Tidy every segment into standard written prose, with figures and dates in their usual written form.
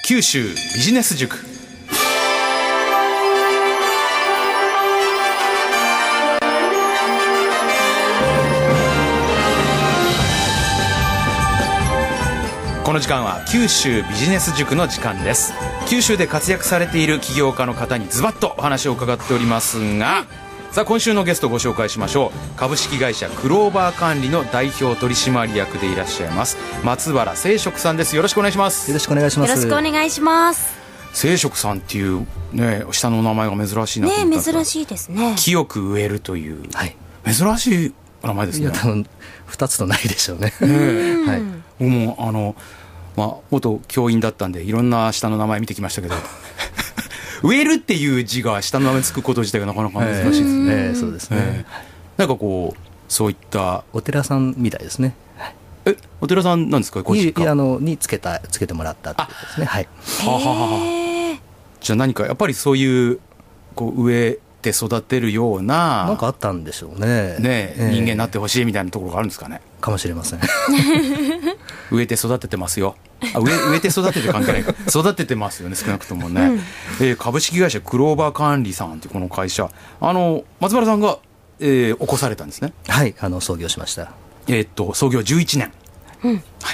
九州ビジネス塾。この時間は九州ビジネス塾の時間です。九州で活躍されている起業家の方にズバッとお話を伺っておりますが、さあ今週のゲストをご紹介しましょう。株式会社クローバー管理の代表取締役でいらっしゃいます松原清食さんです。よろしくお願いします。 よろしくお願いします。 よろしくお願いします。 清食さんっていうね、下の名前が珍しいなと思ったんですが、 珍しいですね。 清く植えるという、 はい、 珍しい名前ですね。 いや多分2つとないでしょうね。はい、 僕も元教員だったんでいろんな下の名前見てきましたけど植えるっていう字が下の名前つくこと自体がなかなか難しいですね。 そうですね。 なんかこうそういったお寺さんみたいですね。 お寺さんなんですか？ご実家につけてもらったっていうことですね。はい。 じゃあ何かやっぱりそういうこう植えて育てるようななんかあったんでしょうね。 人間になってほしいみたいなところがあるんですかね。 かもしれません。 植えて育ててますよ。植えて育てて関係ないか育ててますよね、少なくともね。株式会社クローバー管理さんというこの会社、松原さんが、起こされたんですね。 はい、創業しました。 創業11年、はい。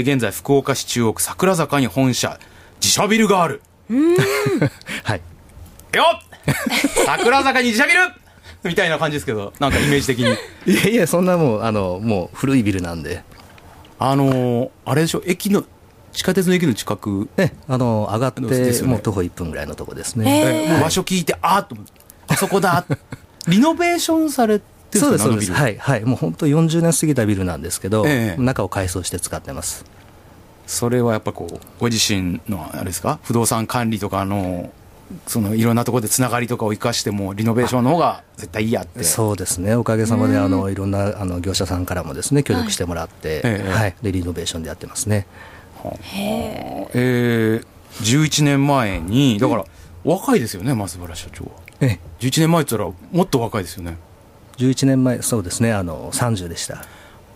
現在福岡市中央区桜坂に本社自社ビルがある。 はい。 よっ桜坂に自社ビルみたいな感じですけど、なんかイメージ的にいやそんなもう古いビルなんで、あれでしょ、地下鉄の駅の近く、 上がって、ね、もう徒歩1分ぐらいのとこですね。 もう場所聞いてあそこだリノベーションされてるんですか？ そうです、はいはい、もう本当40年過ぎたビルなんですけど、中を改装して使ってます。それはやっぱこうご自身のあれですか、不動産管理とかそのいろんなところでつながりとかを生かしてもリノベーションの方が絶対いいやって。 そうですね、おかげさまでいろんな業者さんからもですね協力してもらって、でリノベーションでやってますね。 11年前にだから若いですよね、松原社長は。11年前って言ったらもっと若いですよね。 11年前、そうですね、30でした。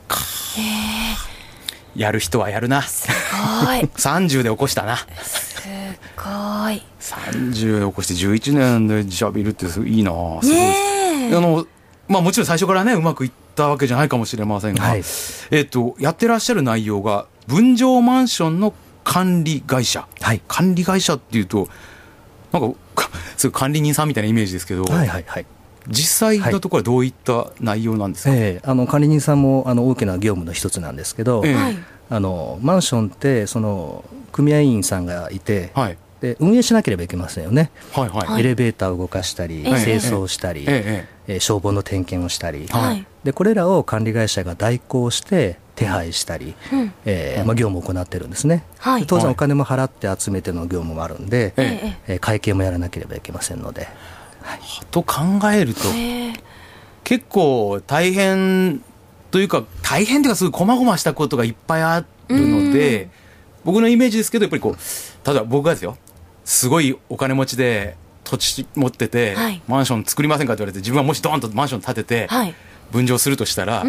やる人はやるな。 すごい 30で起こしたな。 すごい。 30で起こして11年で自社ビルっていいな。すごいです。もちろん最初からねうまくいったわけじゃないかもしれませんが、やってらっしゃる内容が分譲マンションの管理会社、管理会社っていうとなんかすごい管理人さんみたいなイメージですけど、実際のところはどういった内容なんですか？ 管理人さんも大きな業務の一つなんですけど、マンションって組合員さんがいて、で運営しなければいけませんよね。エレベーターを動かしたり、清掃したり、消防の点検をしたり、でこれらを管理会社が代行して手配したり、業務を行ってるんですね。当然お金も払って集めての業務もあるんで、会計もやらなければいけませんので、 と考えると結構大変というかすごい細々したことがいっぱいあるので、僕のイメージですけど、やっぱりこう例えば僕がですよ、すごいお金持ちで土地持ってて、マンション作りませんかって言われて、自分はもしドーンとマンション建てて、分譲するとしたら、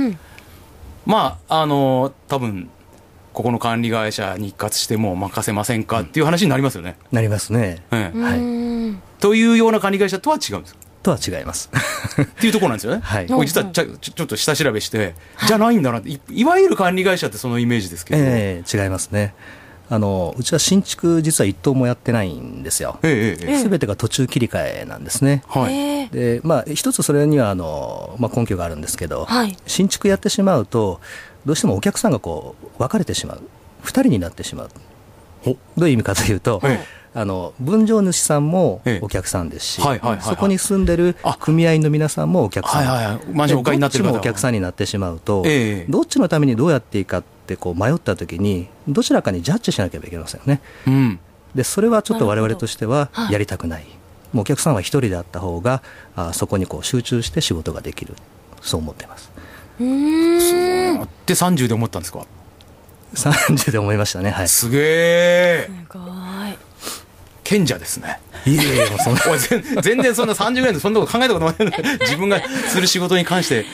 多分ここの管理会社に一括しても任せませんかっていう話になりますよね。 なりますね。 というような管理会社とは違うんですか？ とは違いますっていうところなんですよね。実はちょっと下調べして、じゃないんだなって、いわゆる管理会社ってそのイメージですけど、 違いますね。うちは新築実は一棟もやってないんですよ。すべてが途中切り替えなんですね。で一つそれには根拠があるんですけど、新築やってしまうとどうしてもお客さんがこう分かれてしまう、2人になってしまう。どういう意味かというと、分譲主さんもお客さんですし、そこに住んでる組合員の皆さんもお客さん、 マンションお買いになってる方どっちもお客さんになってしまうと、どっちのためにどうやっていいかってこう迷ったときにどちらかにジャッジしなければいけませんよね。でそれはちょっと我々としてはやりたくない。もうお客さんは一人であった方がそこにこう集中して仕事ができる、そう思ってます。 そうやって30で思ったんですか ？30で思いましたね。 すげえ。 すごい。 賢者ですね。 いやいや、 全然そんな30ぐらいでそんなこと考えたことないので自分がする仕事に関して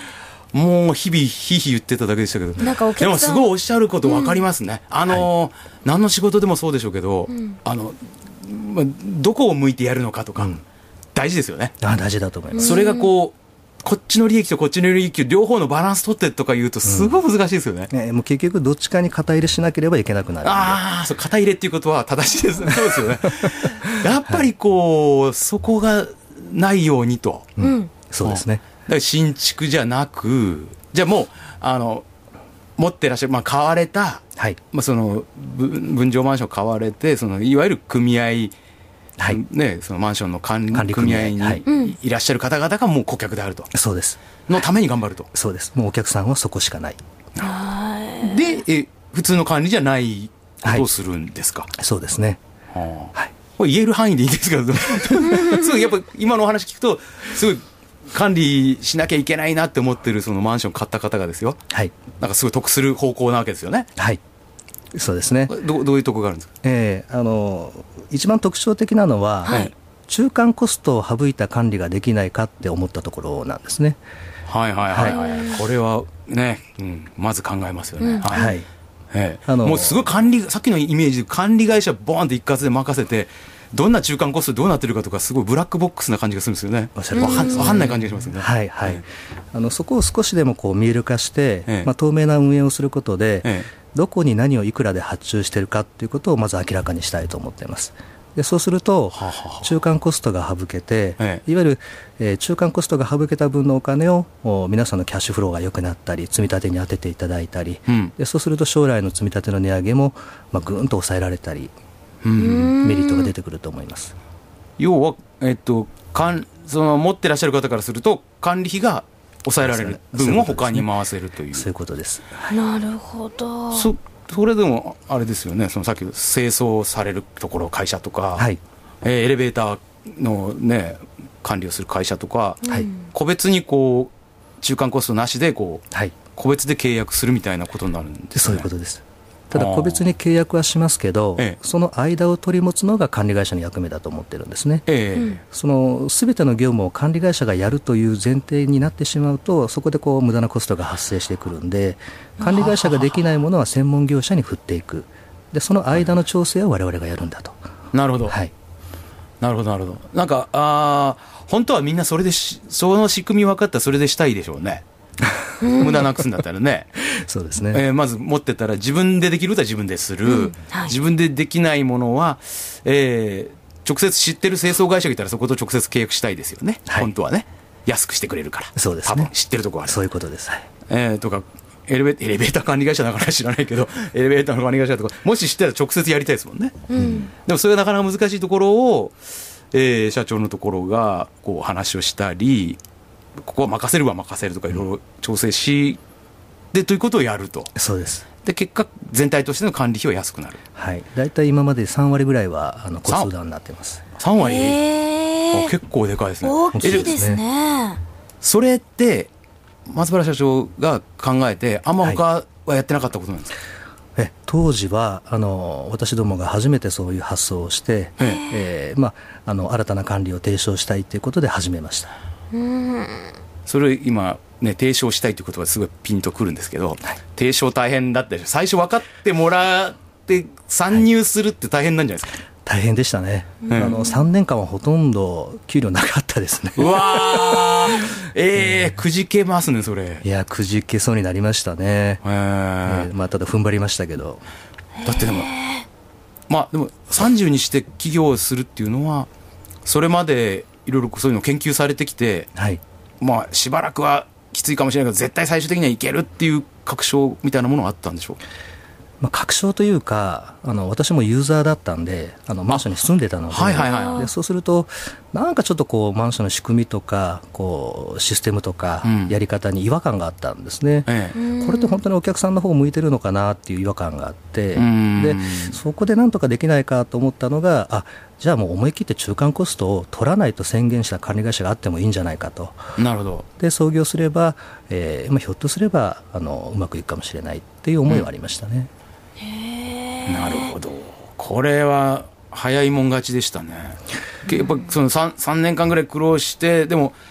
もう日々ひいひい言ってただけでしたけど、でもすごいおっしゃること分かりますね、何の仕事でもそうでしょうけど、どこを向いてやるのかとか、大事ですよね。 大事だと思います。 それがこっちの利益とこっちの利益両方のバランス取ってとか言うとすごい難しいですよね。 もう結局どっちかに肩入れしなければいけなくなる。 そう、肩入れっていうことは正しいですね。そうですよね。やっぱりそこがないようにと。 そうですね。 だから新築じゃなく、じゃあもう持ってらっしゃる、買われた、その分譲マンション買われて、いわゆる組合、そのマンションの管理組合にいらっしゃる方々がもう顧客であると。 そうです。 のために頑張ると。 そうです。もうお客さんはそこしかない。 で、普通の管理じゃないことをするんですか。 そうですね。 これ言える範囲でいいですけど、すごいやっぱ今のお話聞くと、すごい管理しなきゃいけないなって思ってるそのマンション買った方がですよ。なんかすごい得する方向なわけですよね。 そうですね。 どういうとこがあるんですか。 一番特徴的なのは、中間コストを省いた管理ができないかって思ったところなんですね。これはね、まず考えますよね。 もうすごい管理、さっきのイメージで管理会社ボーンって一括で任せて、どんな中間コストどうなってるかとかすごいブラックボックスな感じがするんですよね。分かんない感じがしますよね。 そこを少しでも見える化して、透明な運営をすることで、どこに何をいくらで発注しているかということをまず明らかにしたいと思っています。でそうすると中間コストが省けて、いわゆる、中間コストが省けた分のお金を皆さんのキャッシュフローが良くなったり積み立てに当てていただいたり、でそうすると将来の積み立ての値上げも、ぐーんと抑えられたり、メリットが出てくると思います。 要は、その持ってらっしゃる方からすると管理費が抑えられる分を他に回せるという、 そういうことです。 なるほど。 それでもあれですよね、そのさっき清掃されるところ会社とか、エレベーターの、管理をする会社とか、個別に中間コストなしで個別で契約するみたいなことになるんですね。 そういうことです。ただ個別に契約はしますけど、その間を取り持つのが管理会社の役目だと思ってるんですね。その全ての業務を管理会社がやるという前提になってしまうと、そこで無駄なコストが発生してくるんで、管理会社ができないものは専門業者に振っていく。でその間の調整を我々がやるんだと。 なるほど、なるほど。なんか本当はみんなその仕組み分かったらそれでしたいでしょうね。無駄なくすんだったらね。 そうですね。 まず持ってたら自分でできることは自分でする、自分でできないものは、直接知ってる清掃会社がいたらそこと直接契約したいですよね、本当はね。安くしてくれるから。 そうですね。 多分知ってるところある。 そういうことです。 とかエレベーター管理会社だから知らないけど、エレベーターの管理会社とかもし知ってたら直接やりたいですもんね。でもそれがなかなか難しいところを、社長のところが話をしたり、ここは任せるは任せるとかいろいろ調整でということをやると。 そうです。 で結果全体としての管理費は安くなる。 だいたい今まで3割ぐらいはコストダウンになっています。 3割、結構でかいですね。 大きいですね。 それって松原社長が考えてあんま他はやってなかったことなんですか。 当時は私どもが初めてそういう発想をして、新たな管理を提唱したいということで始めました。 それ今ね、提唱したいという言葉すごいピンとくるんですけど、提唱大変だったでしょ。最初分かってもらって参入するって大変なんじゃないですか。 大変でしたね。3年間はほとんど給料なかったですね。 うわー、くじけますねそれ。 いや、くじけそうになりましたね。ただ踏ん張りましたけど。 だってでも30にして起業をするっていうのは、それまでいろいろそういうのを研究されてきて、しばらくはきついかもしれないけど絶対最終的にはいけるっていう確証みたいなものがあったんでしょう。 確証というか、私もユーザーだったんで、マンションに住んでたので、そうするとなんかちょっとマンションの仕組みとかシステムとかやり方に違和感があったんですね。これって本当にお客さんの方向いてるのかなっていう違和感があって、でそこでなんとかできないかと思ったのが、じゃあもう思い切って中間コストを取らないと宣言した管理会社があってもいいんじゃないかと。 なるほど。 で創業すれば、ひょっとすればうまくいくかもしれないっていう思いはありましたね。 なるほど。これは早いもん勝ちでしたね。やっぱその 3年間ぐらい苦労して、でも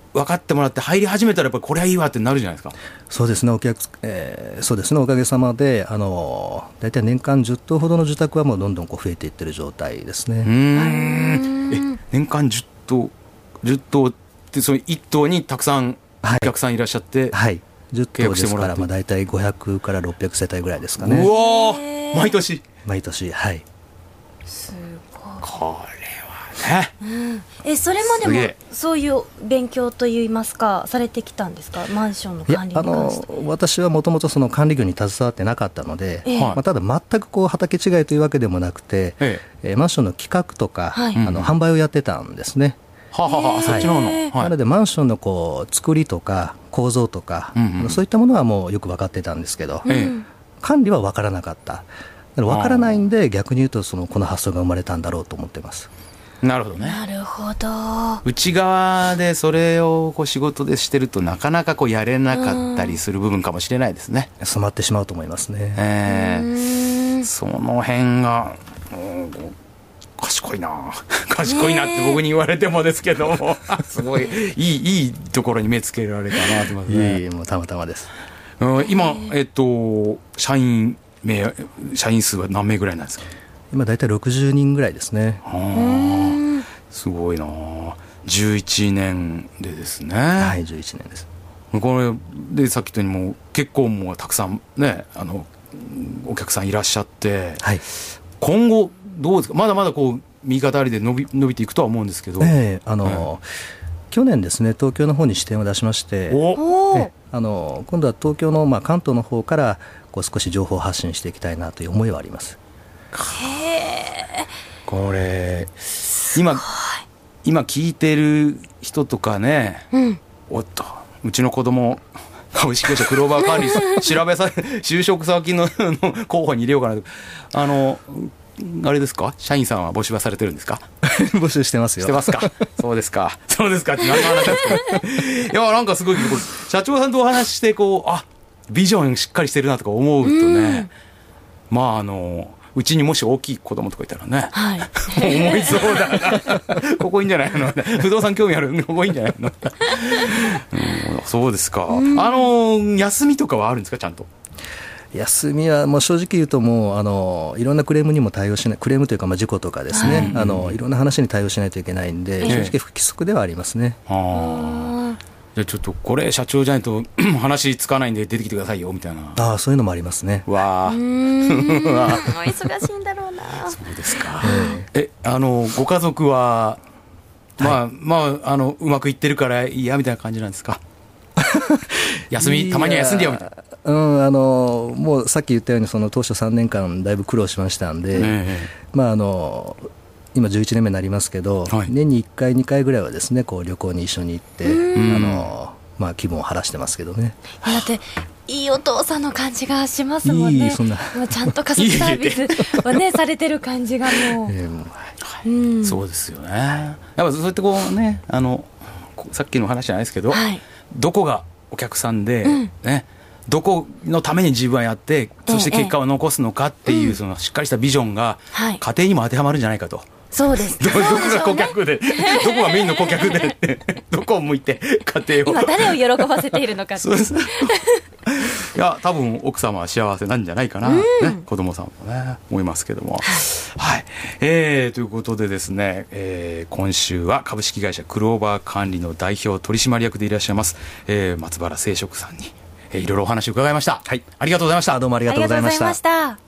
分かってもらって入り始めたらやっぱりこれはいいわってなるじゃないですか。 そうですね、そうですね、おかげさまで大体年間10棟ほどの受託はもうどんどん増えていってる状態ですね。 年間10棟ってその1棟にたくさんお客さんいらっしゃって、 はい、10棟ですから大体500から600世帯ぐらいですかね。 うわー、毎年はい。 すごい。 これはね、 それまでもそういう勉強といいますかされてきたんですか、マンションの管理に関して。 私はもともとその管理業に携わってなかったので、ただ全く畑違いというわけでもなくて、マンションの企画とか、販売をやってたんですね。 そっちの方の、 なのでマンションの作りとか構造とか、そういったものはもうよく分かってたんですけど、管理は分からなかった。分からないんで、逆に言うとこの発想が生まれたんだろうと思ってます。 なるほどね。 なるほど。 内側でそれを仕事でしてるとなかなかやれなかったりする部分かもしれないですね。 染まってしまうと思いますね。 その辺が賢いなって僕に言われてもですけどもすごいいいところに目つけられたなと思いますね。 もうたまたまです。 今、社員数は何名ぐらいなんですか？ 今大体60人ぐらいですね。 すごいな。11年でですね。 はい、11年です。 これでさっき言ったようにもう結構もうたくさんねお客さんいらっしゃって、はい、今後どうですか？まだまだ右肩ありで伸びていくとは思うんですけど、 去年ですね、東京の方に支店を出しまして、今度は東京の、関東の方から少し情報発信していきたいなという思いはあります。 これ今聞いてる人とかね、おっとうちの子供株式会社クローバー管理就職先の候補に入れようかなと。あれですか、社員さんは募集はされてるんですか？ 募集してますよ。 してますか？そうですかって何の話ですか？いや、なんかすごい社長さんとお話してビジョンしっかりしてるなとか思うとね、うちにもし大きい子供とかいたらね、思いそうだなここいいんじゃないの、不動産興味ある、ここいいんじゃないのそうですか。休みとかはあるんですか？ちゃんと休みはもう正直言うともういろんなクレームにも対応しない、クレームというか事故とかですね、いろんな話に対応しないといけないんで、正直不規則ではありますね。 じゃあちょっとこれ社長じゃないと話つかないんで出てきてくださいよみたいな。 そういうのもありますね。 わーお忙しいんだろうな。 そうですか。ご家族はうまくいってるからいいやみたいな感じなんですか？たまには休んでよみたいな。もうさっき言ったように当初3年間だいぶ苦労しましたんで、今11年目になりますけど、年に1回2回ぐらいはですね旅行に一緒に行って気分を晴らしてますけどね。 だっていいお父さんの感じがしますもんね。もうちゃんと家族サービスをねされてる感じがもう、 そうですよね。やっぱそうやってさっきの話じゃないですけど、どこがお客さんで、どこのために自分はやって、そして結果を残すのかっていう、しっかりしたビジョンが家庭にも当てはまるんじゃないかと。 そうです。 どこが顧客で、どこがメインの顧客でどこを向いて家庭を今誰を喜ばせているのかって。 そうです。いや、多分奥様は幸せなんじゃないかな、子供さんもね思いますけども、ということでですね、今週は株式会社クローバー管理の代表取締役でいらっしゃいます、松原清職さんにいろいろお話を伺いました。ありがとうございました。 どうもありがとうございました。